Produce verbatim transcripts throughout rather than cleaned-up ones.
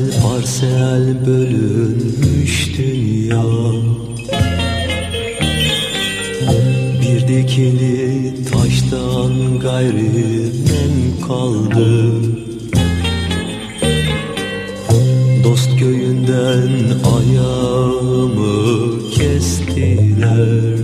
parsel bölünmüş dünya. Bir dikili taştan gayrı nem kaldı. Dost köyünden ayağımı kestiler.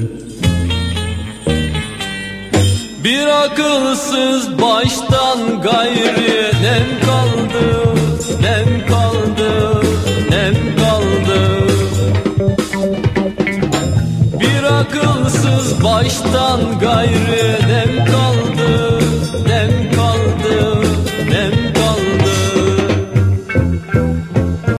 Bir akılsız baştan gayrı nem kaldı, nem kaldı, nem kaldı. Bir akılsız baştan gayrı nem